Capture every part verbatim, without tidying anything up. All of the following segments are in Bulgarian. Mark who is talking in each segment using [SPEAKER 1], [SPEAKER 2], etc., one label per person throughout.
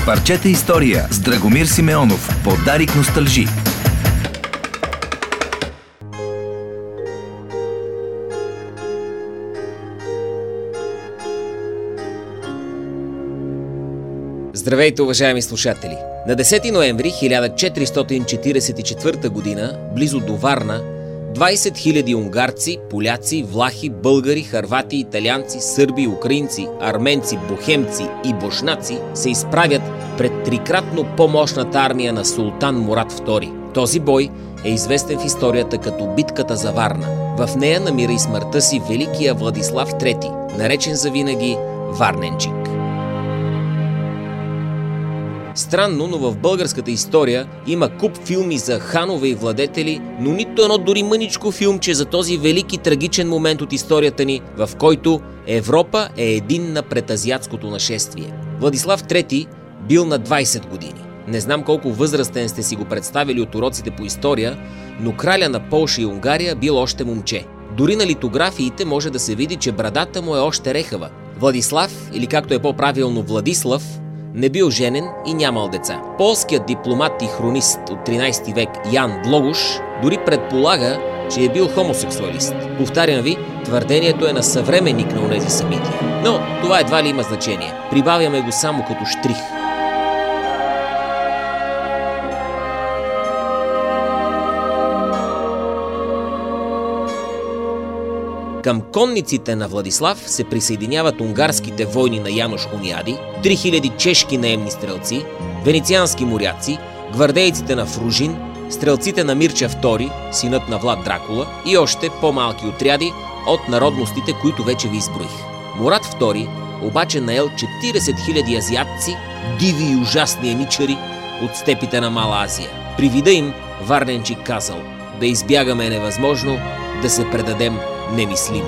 [SPEAKER 1] Парчета история с Драгомир Симеонов. Подарик носталжи.
[SPEAKER 2] Здравейте, уважаеми слушатели! На десети ноември хиляда четиристотин четиридесет и четвърта година, близо до Варна, двайсет хиляди унгарци, поляци, влахи, българи, хървати, италианци, сърби, украинци, арменци, бохемци и бошнаци се изправят пред трикратно по-мощната армия на султан Мурад втори. Този бой е известен в историята като битката за Варна. В нея намира и смъртта си великия Владислав трети, наречен завинаги Варненчик. Странно, но в българската история има куп филми за ханове и владетели, но нито едно дори мъничко филмче за този велики трагичен момент от историята ни, в който Европа е единна пред азиатското нашествие. Владислав трети бил на двайсет години. Не знам колко възрастен сте си го представили от уроците по история, но краля на Полша и Унгария бил още момче. Дори на литографиите може да се види, че брадата му е още рехава. Владислав, или както е по-правилно Владислав, не бил женен и нямал деца. Полският дипломат и хронист от тринайсети век Ян Длогуш дори предполага, че е бил хомосексуалист. Повтарям ви, твърдението е на съвременник на онези събития. Но това едва ли има значение. Прибавяме го само като щрих. Към конниците на Владислав се присъединяват унгарските войни на Янош Хуняди, три хиляди чешки наемни стрелци, венециански моряци, гвардейците на Фружин, стрелците на Мирча втори, синът на Влад Дракула, и още по-малки отряди от народностите, които вече ви изброих. Мурад втори обаче наел четирийсет хиляди азиатци, диви и ужасни еничари от степите на Мала Азия. При вида им Варненчик казал: да избягаме е невъзможно, да се предадем немислимо.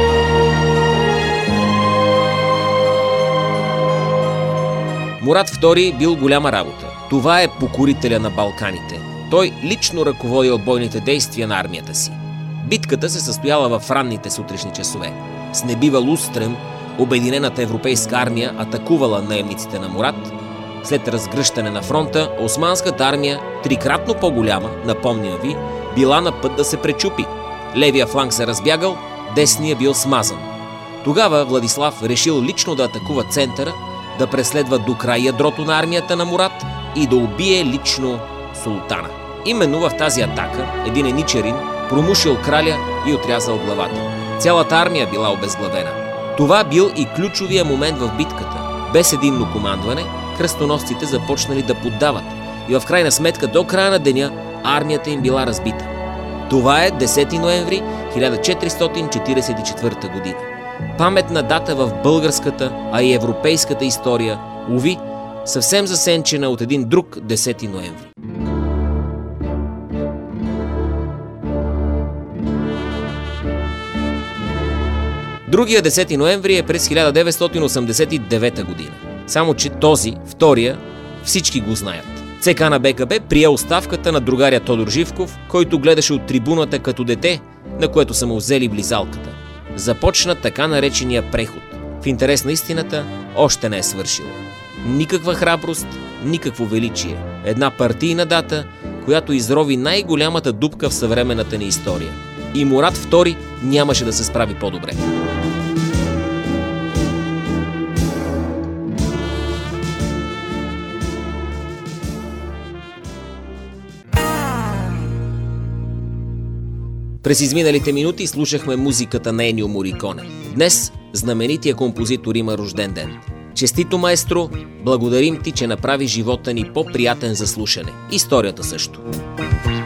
[SPEAKER 2] Мурад втори бил голяма работа. Това е покорителя на Балканите. Той лично ръководил бойните действия на армията си. Битката се състояла в ранните сутрешни часове. С небивал устрем, обединената европейска армия атакувала наемниците на Мурад. След разгръщане на фронта, османската армия, трикратно по-голяма, напомням ви, била на път да се пречупи. Левия фланг се разбягал, десния бил смазан. Тогава Владислав решил лично да атакува центъра, да преследва до край ядрото на армията на Мурад и да убие лично султана. Именно в тази атака един еничарин промушил краля и отрязал главата. Цялата армия била обезглавена. Това бил и ключовия момент в битката. Без единно командване, кръстоносците започнали да поддават и в крайна сметка до края на деня армията им била разбита. Това е десети ноември хиляда четиристотин четиридесет и четвърта година. Паметна дата в българската, а и европейската история, уви, съвсем засенчена от един друг десети ноември. Другия десети ноември е през хиляда деветстотин осемдесет и девета година. Само че този, втория, всички го знаят. ЦК на БКП прие оставката на другаря Тодор Живков, който гледаше от трибуната като дете, на което са му взели близалката. Започна така наречения преход. В интерес на истината още не е свършил. Никаква храброст, никакво величие. Една партийна дата, която изрови най-голямата дупка в съвременната ни история. И Мурад втори нямаше да се справи по-добре. През изминалите минути слушахме музиката на Енио Мориконе. Днес знаменития композитор има рожден ден. Честито, маестро, благодарим ти, че направи живота ни по-приятен за слушане. Историята също.